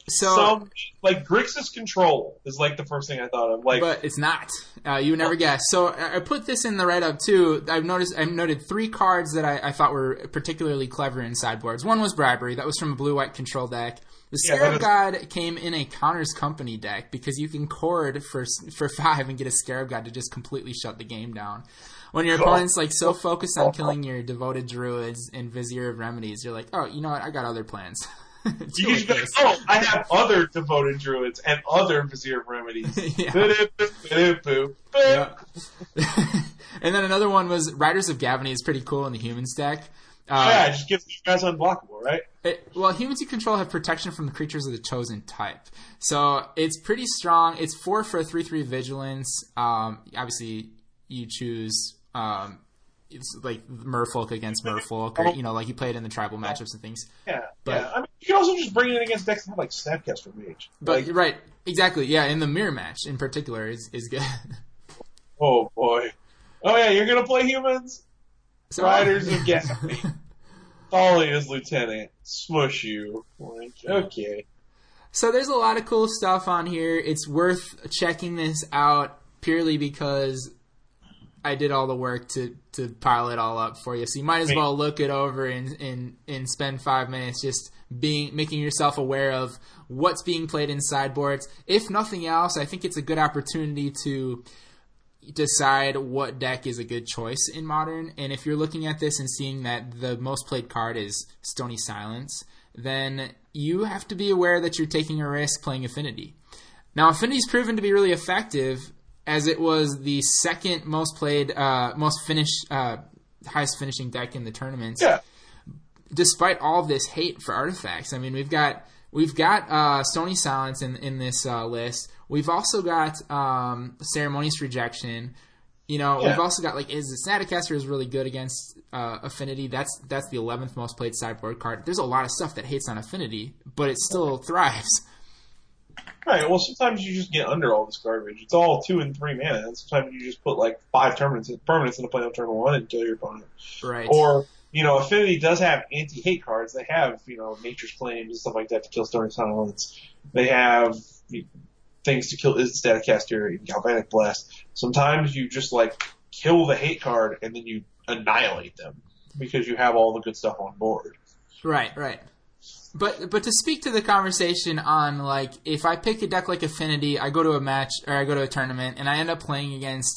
Like Grixis Control is like the first thing I thought of. Like, but it's not. You would never guess. So I put this in the write-up too. I've noted 3 cards that I thought were particularly clever in sideboards. One was Bribery. That was from a blue-white control deck. The Scarab God came in a Counters Company deck because you can chord for 5 and get a Scarab God to just completely shut the game down. When your opponent's like so focused on killing your devoted druids and Vizier of Remedies, you're like, oh, you know what? I got other plans. I have other devoted druids and other Vizier of Remedies. And then another one was Riders of Gavony is pretty cool in the humans deck. It just gives you guys unblockable, right? Humans you control have protection from the creatures of the chosen type. So it's pretty strong. It's 4 for a 3/3 vigilance. Obviously, you choose... it's like Merfolk against Merfolk, or like you play it in the tribal matchups and things. Yeah, I mean, you can also just bring it against decks that have like Snapcaster Mage. But right, exactly. Yeah, in the mirror match in particular is good. Oh boy. Oh yeah, you're gonna play humans. Riders of Gavony. Thalia's Lieutenant. Smush you. Okay. So there's a lot of cool stuff on here. It's worth checking this out purely because I did all the work to pile it all up for you. So you might as well look it over and spend 5 minutes just making yourself aware of what's being played in sideboards. If nothing else, I think it's a good opportunity to decide what deck is a good choice in Modern. And if you're looking at this and seeing that the most played card is Stony Silence, then you have to be aware that you're taking a risk playing Affinity. Now, Affinity's proven to be really effective, as it was the second most played, highest finishing deck in the tournaments. Yeah. Despite all of this hate for artifacts, I mean, we've got Stony Silence in this list. We've also got Ceremonious Rejection. We've also got Snapcaster is really good against Affinity. That's the 11th most played sideboard card. There's a lot of stuff that hates on Affinity, but it still thrives. Right, well, sometimes you just get under all this garbage. It's all 2 and 3 mana, and sometimes you just put 5 permanents in the play on turn 1 and kill your opponent. Right. Or, Affinity does have anti-hate cards. They have, Nature's Claims and stuff like that to kill Stony Silence. They have things to kill Staticaster and Galvanic Blast. Sometimes you just, kill the hate card and then you annihilate them because you have all the good stuff on board. Right. But to speak to the conversation on, if I pick a deck like Affinity, I go to a match, or I go to a tournament, and I end up playing against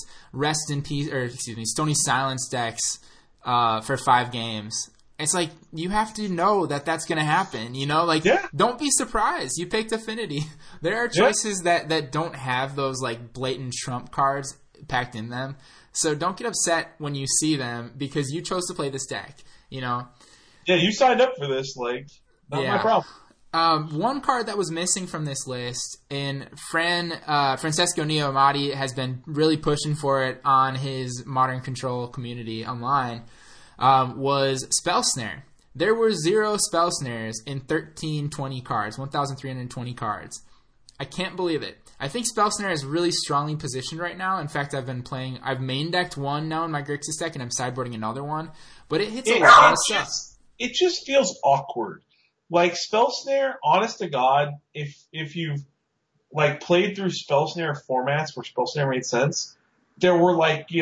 Stony Silence decks for 5 games, it's you have to know that that's going to happen, Don't be surprised. You picked Affinity. There are choices that don't have those, blatant trump cards. packed in them. So don't get upset when you see them because you chose to play this deck, you know? Yeah, you signed up for this, like, not my problem. One card that was missing from this list, and Francesco Neo Amati has been really pushing for it on his Modern Control community online, was Spell Snare. There were 0 Spell Snares in 1320 cards, 1,320 cards. I can't believe it. I think Spell Snare is really strongly positioned right now. In fact, I've main decked one now in my Grixis deck, and I'm sideboarding another one. But it hits a lot of stuff. It just feels awkward. Like, Spell Snare, honest to God, if you've, like, played through Spell Snare formats where Spell Snare made sense, there were,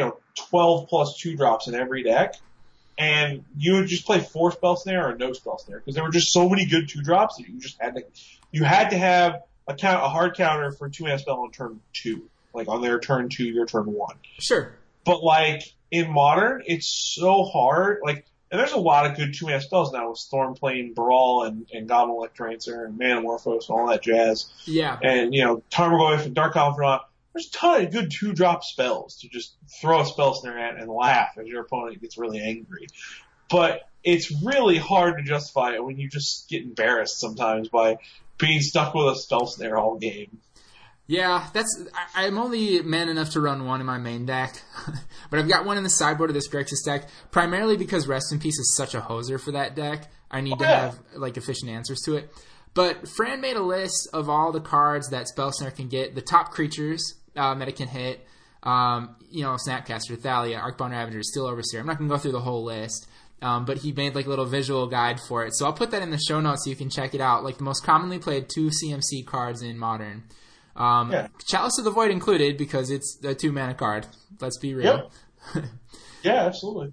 12 plus 2-drops in every deck. And you would just play 4 Spell Snare or no Spell Snare. Because there were just so many good 2-drops that you had to have a hard counter for 2-mana spell on turn 2. Like, on their turn 2, your turn 1. Sure. But, in Modern, it's so hard. And there's a lot of good 2-mana spells now with Stormplane, Brawl, and Goblin Electrancer, and Manamorphose, and all that jazz. Yeah. And, Tarmogoyf and Dark Confidant. There's a ton of good 2-drop spells to just throw a Spell Snare at and laugh as your opponent gets really angry. But it's really hard to justify it when you just get embarrassed sometimes by being stuck with a Spell Snare all game. Yeah, I'm only man enough to run one in my main deck, but I've got one in the sideboard of this Grixis deck, primarily because Rest in Peace is such a hoser for that deck. I need to have, efficient answers to it. But Fran made a list of all the cards that Spell Snare can get, the top creatures that it can hit, Snapcaster, Thalia, Arcbound Ravager, Steel Overseer. I'm not going to go through the whole list. But he made a little visual guide for it. So I'll put that in the show notes so you can check it out. The most commonly played 2 CMC cards in Modern. Chalice of the Void included because it's a 2-mana card. Let's be real. Yep. Yeah, absolutely.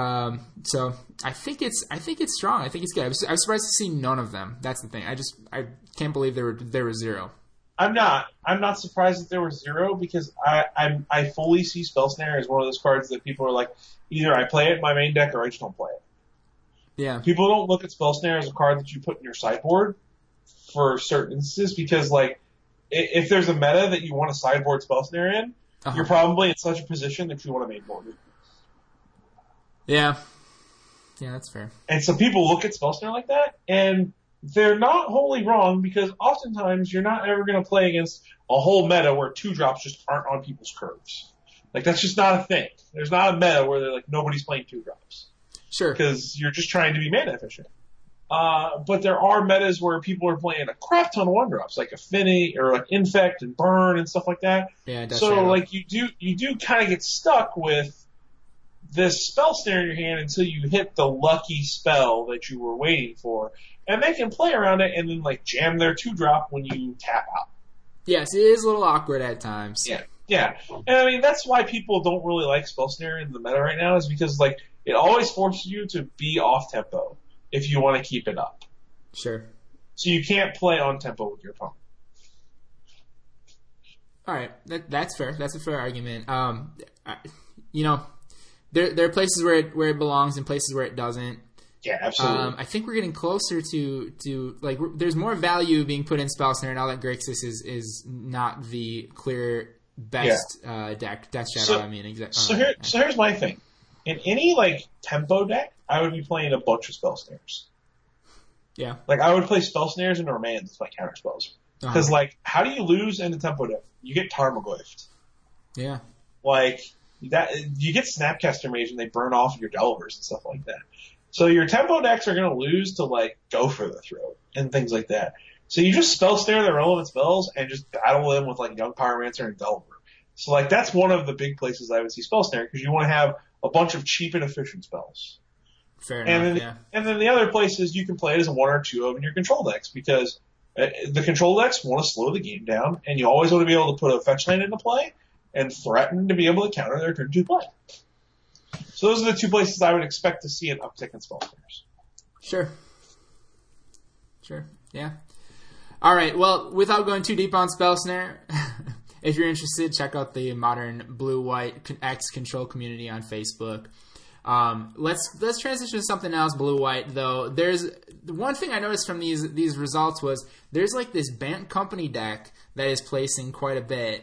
So I think it's strong. I think it's good. I was surprised to see none of them. That's the thing. I can't believe there were 0. I'm not surprised that there were 0 because I fully see Spell Snare as one of those cards that people are like, either I play it in my main deck or I just don't play it. Yeah. People don't look at Spell Snare as a card that you put in your sideboard for certain instances because, if there's a meta that you want to sideboard Spell Snare in, you're probably in such a position that you want to main board it. Yeah. Yeah, that's fair. And so people look at Spell Snare like that, and they're not wholly wrong because oftentimes you're not ever going to play against a whole meta where 2-drops just aren't on people's curves. That's just not a thing. There's not a meta where they're nobody's playing 2-drops. Sure. Because you're just trying to be mana efficient. But there are metas where people are playing a crap ton of 1-drops, like Affinity or Infect and Burn and stuff like that. Yeah, that's so you do kind of get stuck with this Spell Snare in your hand until you hit the lucky spell that you were waiting for, and they can play around it and then jam their 2-drop when you tap out. Yes, it is a little awkward at times. Yeah. And that's why people don't really like Spell Snare in the meta right now is because it always forces you to be off tempo if you want to keep it up. Sure. So you can't play on tempo with your opponent. All right, that's fair. That's a fair argument. There are places where it belongs and places where it doesn't. Yeah, absolutely. I think we're getting closer to there's more value being put in Spell Snare now that Grixis is not the clear best deck. Death Shadow, exactly. So here's my thing. In any tempo deck, I would be playing a bunch of Spell Snares. Yeah. I would play Spell Snares and Remand as my counter spells. Because how do you lose in a tempo deck? You get Tarmogoyfed. Yeah. You get Snapcaster Mage and they burn off your Delvers and stuff like that. So your tempo decks are going to lose to go for the throat and things like that. So you just Spell Snare their relevant spells and just battle them with Young Pyromancer and Delver. So that's one of the big places I would see Spell Snare because you want to have a bunch of cheap and efficient spells. Fair enough, And then the other places you can play it as a 1 or 2 of in your control decks because the control decks want to slow the game down and you always want to be able to put a fetch land into play and threaten to be able to counter their turn 2 play. So those are the 2 places I would expect to see an uptick in Spell Snares. Sure. Yeah. All right. Well, without going too deep on Spell Snare, if you're interested, check out the Modern Blue-White X Control community on Facebook. Let's transition to something else, Blue-White, though. There's one thing I noticed from these results was there's this Bant Company deck that is placing quite a bit.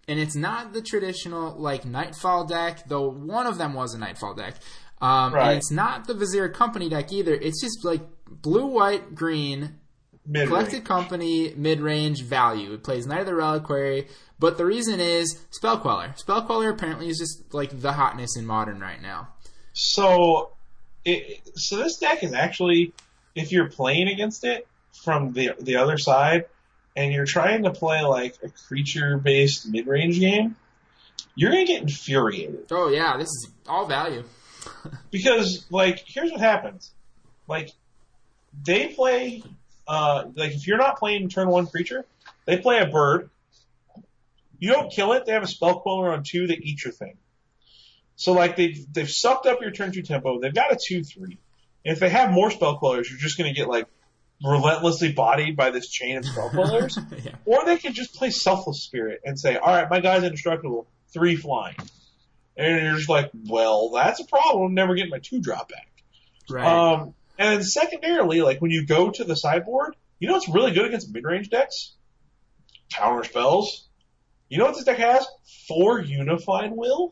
and it's not the traditional like Nightfall deck, though one of them was a Nightfall deck. Right. And it's not the Vizier Company deck either. It's just like blue, white, green, Mid-range. Collected Company, mid-range value. It plays Knight of the Reliquary, but the reason is Spellqueller. Spellqueller apparently is just like the hotness in Modern right now. So this deck is actually, if you're playing against it from the other side, and you're trying to play like a creature-based mid-range game, you're gonna get infuriated. Oh yeah, this is all value. Because, like, here's what happens. Like, they play, like, if you're not playing turn 1 creature, they play a bird. You don't kill it, they have a Spellqueller on 2 that eat your thing. So, like, they've sucked up your turn 2 tempo, they've got a 2-3. And if they have more Spellquellers, you're just gonna get, like, relentlessly bodied by this chain of Spellquellers. Yeah. Or they can just play Selfless Spirit and say, alright, my guy's indestructible, 3 flying. And you're just like, well, that's a problem. Never getting my 2-drop back. Right. And secondarily, like when you go to the sideboard, you know what's really good against mid-range decks? Counter spells. You know what this deck has? 4 Unified Will.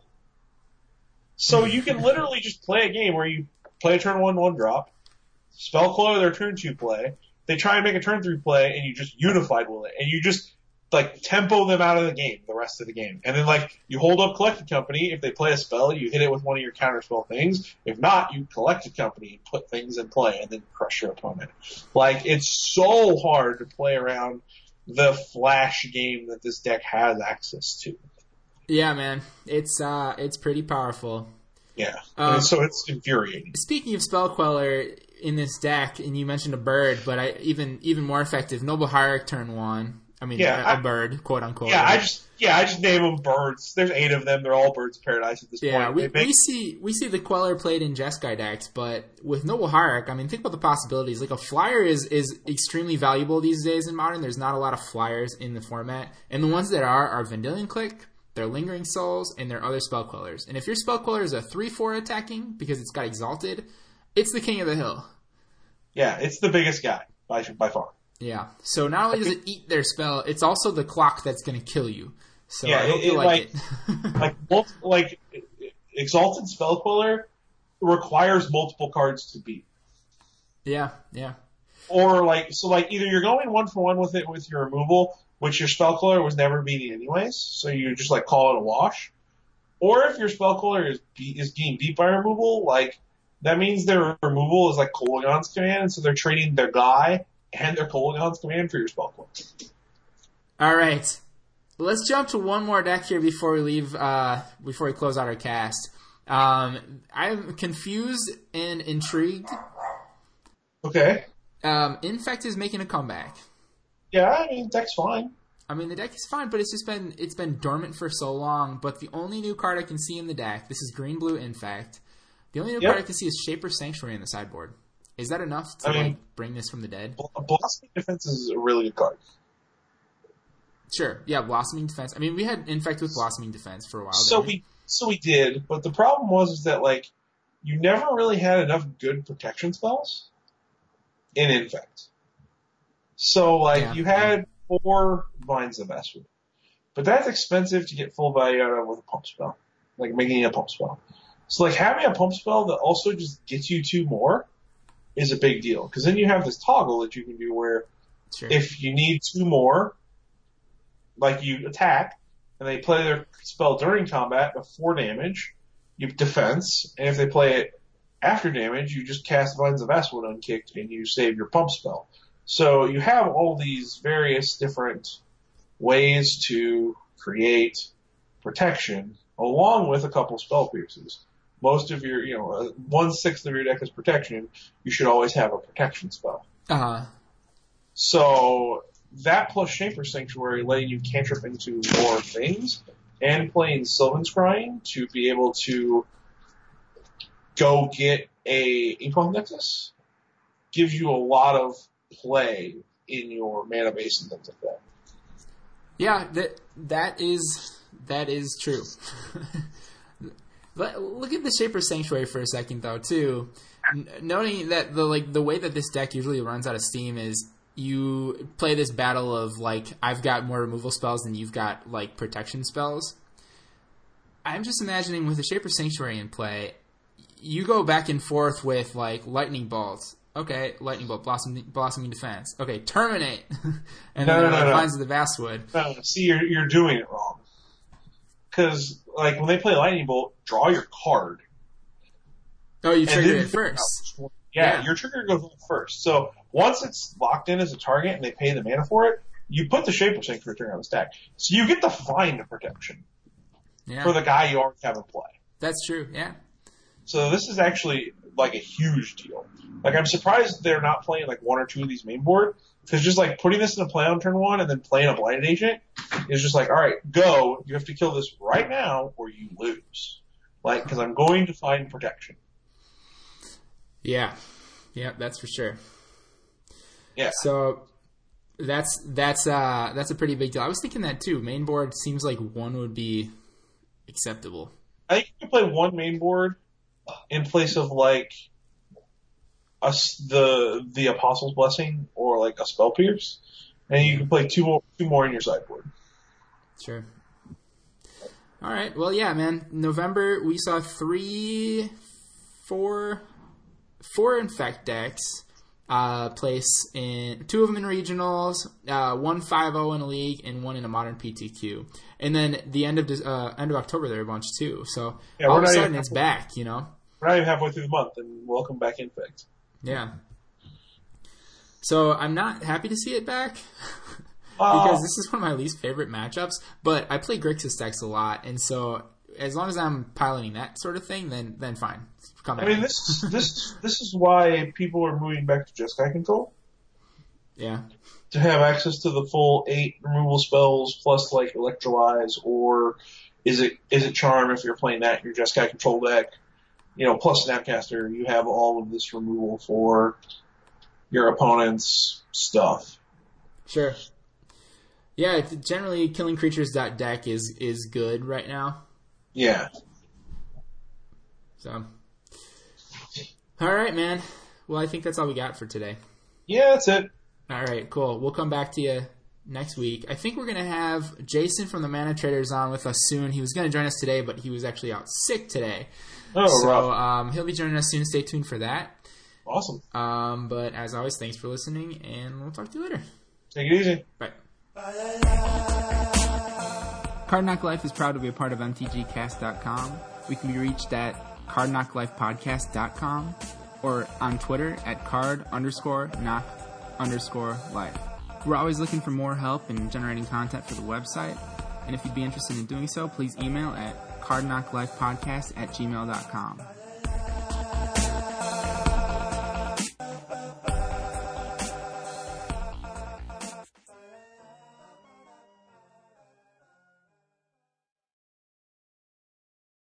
So you can literally just play a game where you play a turn 1/1-drop, Spellqueller their turn 2 play, they try and make a turn 3 play, and you just Unified Will it, and you just like tempo them out of the game, the rest of the game. And then like you hold up Collected Company, if they play a spell, you hit it with one of your counterspell things. If not, you Collected Company, put things in play, and then crush your opponent. Like it's so hard to play around the flash game that this deck has access to. Yeah, man. It's pretty powerful. Yeah. And so it's infuriating. Speaking of Spellqueller in this deck, and you mentioned a bird, but even more effective, Noble Hierarch turn 1. I mean, a bird, quote unquote. Yeah, right? I just name them birds. There's 8 of them. They're all birds of paradise at this point. Yeah, we see the Queller played in Jeskai decks, but with Noble Hierarch, I mean, think about the possibilities. Like a flyer is extremely valuable these days in Modern. There's not a lot of flyers in the format, and the ones that are Vendilion Click, they're Lingering Souls, and they're other Spellquellers. And if your Spellqueller is a 3/4 attacking because it's got Exalted, it's the king of the hill. Yeah, it's the biggest guy by far. Yeah. So not only does it eat their spell, it's also the clock that's going to kill you. So yeah, I hope you like it. like Exalted Spellqueller requires multiple cards to beat. Yeah. Or either you're going 1-for-1 with it with your removal, which your Spellqueller was never beating anyways, so you just like call it a wash. Or if your Spellqueller is being beat by removal, like that means their removal is like Kolaghan's Command, and so they're trading their guy and their Kolaghan's Command for your Spellqueller. All right. Let's jump to one more deck here before we leave, before we close out our cast. I'm confused and intrigued. Okay. Infect is making a comeback. Yeah, I mean, deck's fine. I mean, the deck is fine, but it's been dormant for so long. But the only new card I can see in the deck, this is green-blue Infect. The only new card I can see is Shaper Sanctuary in the sideboard. Is that enough to bring this from the dead? Blossoming Defense is a really good card. Sure. Yeah, Blossoming Defense. I mean, we had Infect with Blossoming Defense for a while. So we did, but the problem was that like you never really had enough good protection spells in Infect. So like you had 4 Vines of Eswood, but that's expensive to get full value out of with a pump spell, like making a pump spell. So like having a pump spell that also just gets you 2 more is a big deal, because then you have this toggle that you can do where if you need 2 more, like you attack, and they play their spell during combat of 4 damage, you defense, and if they play it after damage, you just cast Vines of Eswood unkicked and you save your pump spell. So you have all these various different ways to create protection, along with a couple spell pierces. Most of your, 1/6 of your deck is protection. You should always have a protection spell. So that plus Shaper Sanctuary letting you cantrip into more things, and playing Sylvan's Scrying to be able to go get a Inkmoth Nexus gives you a lot of play in your mana base and things like that. Yeah, that is true. Look at the Shaper Sanctuary for a second, though, too. Noting that the way that this deck usually runs out of steam is you play this battle of, like, I've got more removal spells than you've got, like, protection spells. I'm just imagining with the Shaper Sanctuary in play, you go back and forth with, like, Lightning Bolts. Okay, Lightning Bolt, Blossoming Defense. Okay, Terminate. And then Vines of the Vastwood. No, see, you're doing it wrong. Because, like, when they play Lightning Bolt, draw your card. Oh, you trigger it first. Yeah, your trigger goes off first. So once it's locked in as a target and they pay the mana for it, you put the Shaper Sanctuary on the stack. So you get to find the protection for the guy you already have in play. That's true, yeah. So this is actually, like, a huge deal. Like, I'm surprised they're not playing, like, one or two of these main board. Because just, like, putting this in a play on turn one and then playing a Blighted Agent is just like, all right, go. You have to kill this right now or you lose. Like, because I'm going to find protection. Yeah, that's for sure. Yeah. So that's a pretty big deal. I was thinking that too. Main board seems like one would be acceptable. I think you can play one main board in place of, like, the Apostle's Blessing or, like, a Spell Pierce, and you can play two more in your sideboard. Sure. All right. Well, yeah, man. November we saw four Infect decks place in two of them in regionals, one 5-0 in a league, and one in a modern PTQ. And then the end of October there were a bunch too. So all of a sudden it's back, you know. We're not even halfway through the month, and welcome back, Infect. Yeah. So I'm not happy to see it back because this is one of my least favorite matchups. But I play Grixis decks a lot, and so as long as I'm piloting that sort of thing, then fine. I mean, this is why people are moving back to Jeskai Control. Yeah. To have access to the full 8 removal spells plus, like, Electrolyze, or is it Charm if you're playing that in your Jeskai Control deck? You know, plus Snapcaster, you have all of this removal for your opponent's stuff. Sure. Yeah, generally killing creatures.deck is good right now. Yeah. So, all right, man. Well, I think that's all we got for today. Yeah, that's it. All right, cool. We'll come back to you next week. I think we're going to have Jason from the Mana Traders on with us soon. He was going to join us today, but he was actually out sick today. Oh, so he'll be joining us soon. Stay tuned for that. Awesome. But as always, thanks for listening, and we'll talk to you later. Take it easy. Bye. Card Knock Life is proud to be a part of MTGcast.com. We can be reached at cardknocklifepodcast.com or on Twitter at card_knock_life. We're always looking for more help in generating content for the website, and if you'd be interested in doing so, please email at cardknocklifepodcast@gmail.com.